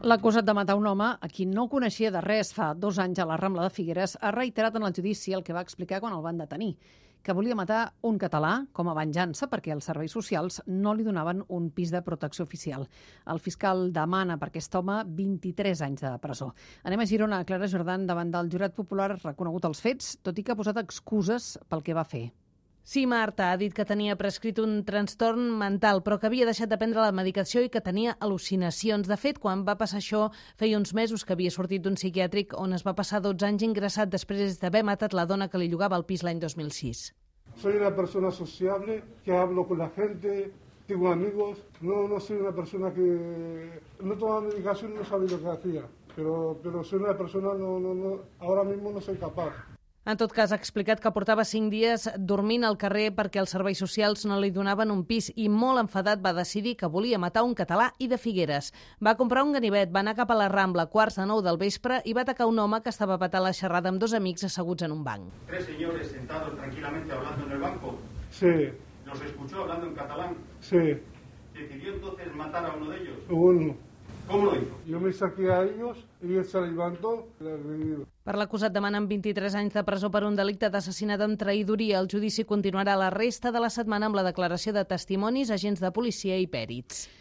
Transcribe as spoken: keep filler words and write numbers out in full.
L'acusat de matar un home, a qui no coneixia de res fa dos anys a la Rambla de Figueres, ha reiterat en el judici el que va explicar quan el van detenir, que volia matar un català com a venjança perquè els serveis socials no li donaven un pis de protecció oficial. El fiscal demana per aquest home vint-i-tres anys de presó. Anem a Girona. Clara Jordan, davant del jurat popular, ha reconegut els fets, tot i que ha posat excuses pel que va fer. Sí, Marta, ha dit que tenia prescrit un trastorn mental, però que havia deixat de prendre la medicació i que tenia al·lucinacions. De fet, quan va passar això, feia uns mesos que havia sortit d'un psiquiàtric on es va passar dotze anys ingressat després d'haver matat la dona que li llogava el pis l'any dos mil sis. Soy una persona sociable, que hablo con la gente, tengo amigos. No, no soy una persona que no tomaba medicación, no sabía lo que hacía, pero, pero soy una persona, no, no, no, ahora mismo no soy capaz. En tot cas, ha explicat que portava cinc dies dormint al carrer perquè els serveis socials no li donaven un pis i molt enfadat va decidir que volia matar un català i de Figueres. Va comprar un ganivet, va anar cap a la Rambla, quarts de nou del vespre, i va atacar un home que estava patant la xerrada amb dos amics asseguts en un banc. Tres señores sentados tranquilamente hablando en el banco. Sí. Los escuchó hablando en catalán. Sí. Decidió entonces matar a uno de ellos. Uno. ¿Cómo lo hizo? Yo me saqué a ellos y él se levantó y le revivió. Per l'acusat demanen vint-i-tres anys de presó per un delicte d'assassinat amb traïdoria. El judici continuarà la resta de la setmana amb la declaració de testimonis, agents de policia i pèrits.